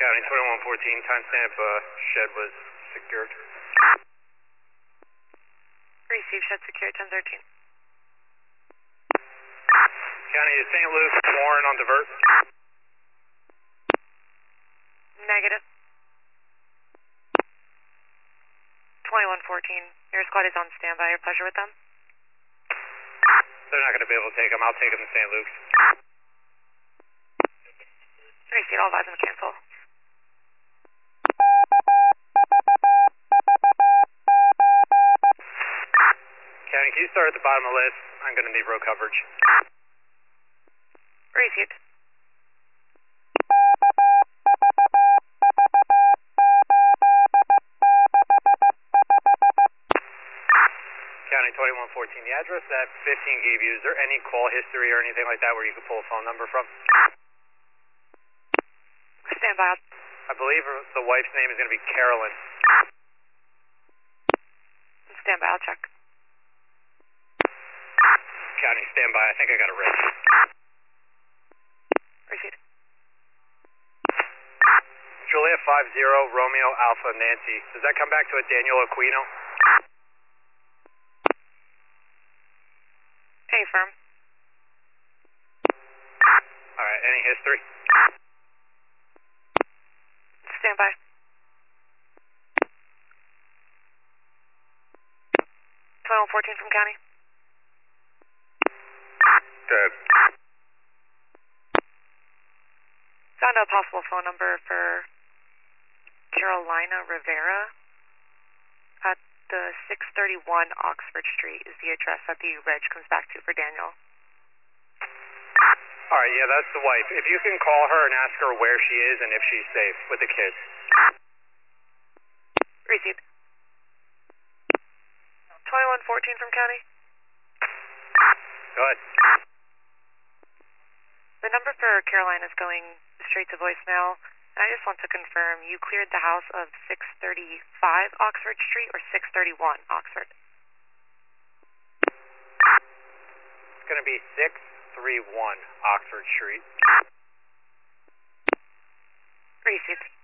County 2114, timestamp, shed was secured. Receive, shed secured, 1013. County is St. Luke, Warren on divert. Negative. 2114, your squad is on standby. Your pleasure with them? They're not going to be able to take them. I'll take them to St. Luke's. Receive, all advise them to cancel. County, can you start at the bottom of the list? I'm going to need road coverage. Received. County 2114, the address that 15 gave you, is there any call history or anything like that where you could pull a phone number from? Stand by. I believe the wife's name is going to be Carolyn. Stand by, I'll check. County, stand by. I think I got it right. Received. Juliet 50, Romeo Alpha Nancy. Does that come back to a Daniel Aquino? Any firm? Alright, any history? Stand by. 2114 from County. Good. Found a possible phone number for Carolina Rivera at the 631 Oxford Street is the address that the reg comes back to for Daniel. Alright, yeah, that's the wife. If you can call her and ask her where she is and if she's safe with the kids. Received. 2114 from County. Go ahead. The number for Carolina is going straight to voicemail. I just want to confirm, you cleared the house of 635 Oxford Street or 631 Oxford? It's going to be 631 Oxford Street. Received.